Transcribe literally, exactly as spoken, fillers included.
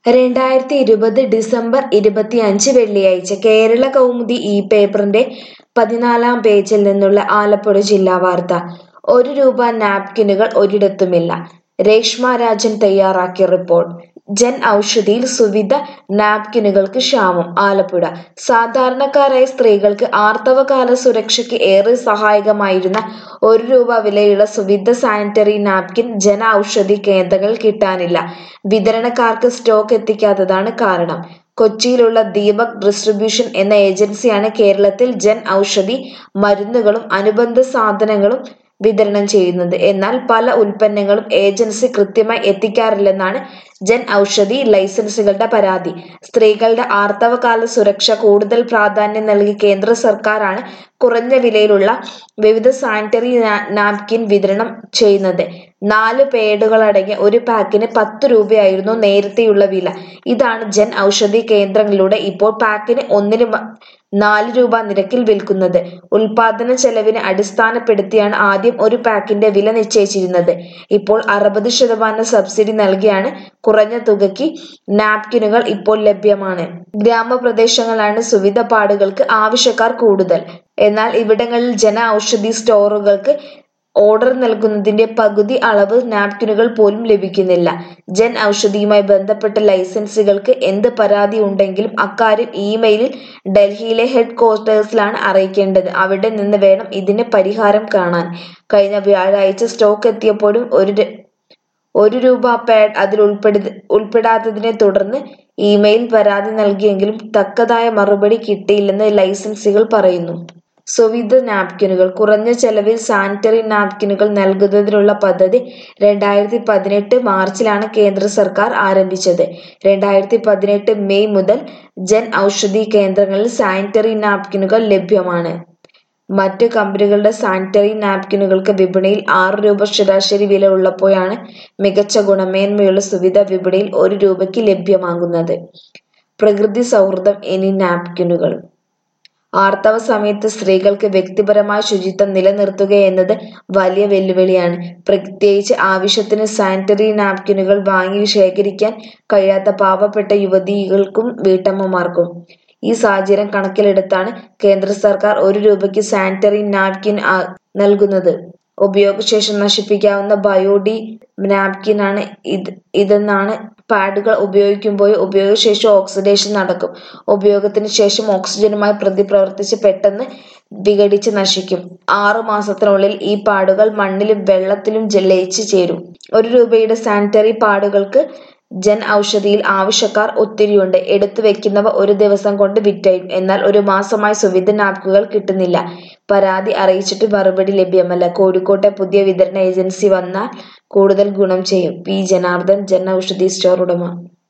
രണ്ടായിരത്തി ഇരുപത് ഡിസംബർ ഇരുപത്തിയഞ്ച് വെള്ളിയാഴ്ച കേരള കൗമുദി ഈ പേപ്പറിന്റെ പതിനാലാം പേജിൽ നിന്നുള്ള ആലപ്പുഴ ജില്ലാ വാർത്ത. ഒരു രൂപ നാപ്കിനുകൾ ഒരിടത്തുമില്ല. രേഷ്മ രാജൻ തയ്യാറാക്കിയ റിപ്പോർട്ട്. ജൻ ഔഷധിയിൽ സുവിധ നാപ്കിനുകൾക്ക് ക്ഷാമം ആലപ്പുഴ. സാധാരണക്കാരായ സ്ത്രീകൾക്ക് ആർത്തവകാല സുരക്ഷയ്ക്ക് ഏറെ സഹായകമായിരുന്ന ഒരു രൂപ വിലയുള്ള സുവിധ സാനിറ്ററി നാപ്കിൻ ജൻ ഔഷധി കേന്ദ്രങ്ങളിൽ കിട്ടാനില്ല. വിതരണക്കാർക്ക് സ്റ്റോക്ക് എത്തിക്കാത്തതാണ് കാരണം. കൊച്ചിയിലുള്ള ദീപക് ഡിസ്ട്രിബ്യൂഷൻ എന്ന ഏജൻസിയാണ് കേരളത്തിൽ ജൻ ഔഷധി മരുന്നുകളും അനുബന്ധ സാധനങ്ങളും വിതരണം ചെയ്യുന്നത്. എന്നാൽ പല ഉൽപ്പന്നങ്ങളും ഏജൻസി കൃത്യമായി എത്തിക്കാറില്ലെന്നാണ് ജൻ ഔഷധി ലൈസൻസുകളുടെ പരാതി. സ്ത്രീകളുടെ ആർത്തവകാല സുരക്ഷ കൂടുതൽ പ്രാധാന്യം നൽകി കേന്ദ്ര സർക്കാരാണ് കുറഞ്ഞ വിലയിലുള്ള വിവിധ സാനിറ്ററി നാപ്കിൻ വിതരണം ചെയ്യുന്നത്. നാല് പേഡുകളടങ്ങിയ ഒരു പാക്കിന് പത്ത് രൂപയായിരുന്നു നേരത്തെയുള്ള വില. ഇതാണ് ജൻ ഔഷധി കേന്ദ്രങ്ങളിലൂടെ ഇപ്പോൾ പാക്കിന് ഒന്നിന് നാല് രൂപ നിരക്കിൽ വിൽക്കുന്നത്. ഉൽപാദന ചെലവിനെ അടിസ്ഥാനപ്പെടുത്തിയാണ് ആദ്യം ഒരു പാക്കിന്റെ വില നിശ്ചയിച്ചിരുന്നത്. ഇപ്പോൾ അറുപത് ശതമാനം സബ്സിഡി നൽകിയാണ് കുറഞ്ഞ തുകയ്ക്ക് നാപ്കിനുകൾ ഇപ്പോൾ ലഭ്യമാണ്. ഗ്രാമപ്രദേശങ്ങളിലാണ് സുവിധ പാഡുകൾക്ക് ആവശ്യക്കാർ കൂടുതൽ. എന്നാൽ ഇവിടങ്ങളിൽ ജന ഔഷധി സ്റ്റോറുകൾക്ക് ഓർഡർ നൽകുന്നതിന്റെ പകുതി അളവ് നാപ്കിനുകൾ പോലും ലഭിക്കുന്നില്ല. ജൻ ഔഷധിയുമായി ബന്ധപ്പെട്ട ലൈസൻസുകൾക്ക് എന്ത് പരാതി ഉണ്ടെങ്കിലും അക്കാര്യം ഇമെയിലിൽ ഡൽഹിയിലെ ഹെഡ് ക്വാർട്ടേഴ്സിലാണ് അറിയിക്കേണ്ടത്. അവിടെ നിന്ന് വേണം ഇതിന് പരിഹാരം കാണാൻ. കഴിഞ്ഞ വ്യാഴാഴ്ച സ്റ്റോക്ക് എത്തിയപ്പോഴും ഒരു ഒരു രൂപ പാഡ് അതിൽ ഉൾപ്പെടു ഉൾപ്പെടാത്തതിനെ തുടർന്ന് ഇമെയിൽ പരാതി നൽകിയെങ്കിലും തക്കതായ മറുപടി കിട്ടിയില്ലെന്ന് ലൈസൻസികൾ പറയുന്നു. സുവിധ നാപ്കിനുകൾ. കുറഞ്ഞ ചെലവിൽ സാനിറ്ററി നാപ്കിനുകൾ നൽകുന്നതിനുള്ള പദ്ധതി രണ്ടായിരത്തി പതിനെട്ട് മാർച്ചിലാണ് കേന്ദ്ര സർക്കാർ ആരംഭിച്ചത്. രണ്ടായിരത്തി പതിനെട്ട് മെയ് മുതൽ ജൻ ഔഷധി കേന്ദ്രങ്ങളിൽ സാനിറ്ററി നാപ്കിനുകൾ ലഭ്യമാണ്. മറ്റു കമ്പനികളുടെ സാനിറ്ററി നാപ്കിനുകൾക്ക് വിപണിയിൽ ആറ് രൂപ ശരാശരി വില ഉള്ളപ്പോഴാണ് മികച്ച ഗുണമേന്മയുള്ള സുവിധ വിപണിയിൽ ഒരു രൂപയ്ക്ക് ലഭ്യമാകുന്നത്. പ്രകൃതി സൗഹൃദം ഇനി നാപ്കിനുകൾ. ആർത്തവ സമയത്ത് സ്ത്രീകൾക്ക് വ്യക്തിപരമായ ശുചിത്വം നിലനിർത്തുകയെന്നത് വലിയ വെല്ലുവിളിയാണ്. പ്രത്യേകിച്ച് ആവശ്യത്തിന് സാനിറ്ററി നാപ്കിനുകൾ വാങ്ങി ശേഖരിക്കാൻ കഴിയാത്ത പാവപ്പെട്ട യുവതികൾക്കും വീട്ടമ്മമാർക്കും. ഈ സാഹചര്യം കണക്കിലെടുത്താണ് കേന്ദ്ര സർക്കാർ ഒരു രൂപയ്ക്ക് സാനിറ്ററി നാപ്കിൻ നൽകുന്നത്. ഉപയോഗശേഷം നശിപ്പിക്കാവുന്ന ബയോഡി നാപ്കിനാണ് ഇത് ഇതെന്നാണ് പാഡുകൾ ഉപയോഗിക്കുമ്പോഴോ ഉപയോഗശേഷം ഓക്സിഡേഷൻ നടക്കും. ഉപയോഗത്തിന് ശേഷം ഓക്സിജനുമായി പ്രതിപ്രവർത്തിച്ച് പെട്ടെന്ന് വിഘടിച്ച് നശിക്കും. ആറു മാസത്തിനുള്ളിൽ ഈ പാഡുകൾ മണ്ണിലും വെള്ളത്തിലും ലയിച്ച് ചേരും. ഒരു രൂപയുടെ സാനിറ്ററി പാഡുകൾക്ക് ജൻ ഔഷധിയിൽ ആവശ്യക്കാർ ഒത്തിരിയുണ്ട്. എടുത്തു വെക്കുന്നവ ഒരു ദിവസം കൊണ്ട് വിറ്റഴിയും. എന്നാൽ ഒരു മാസമായി സുവിധ നാപ്കിനുകൾ കിട്ടുന്നില്ല. പരാതി അറിയിച്ചിട്ട് മറുപടി ലഭ്യമല്ല. കോഴിക്കോട്ടെ പുതിയ വിതരണ ഏജൻസി വന്നാൽ കൂടുതൽ ഗുണം ചെയ്യും. പി ജനാർദ്ദൻ, ജൻ ഔഷധി സ്റ്റോർ ഉടമ.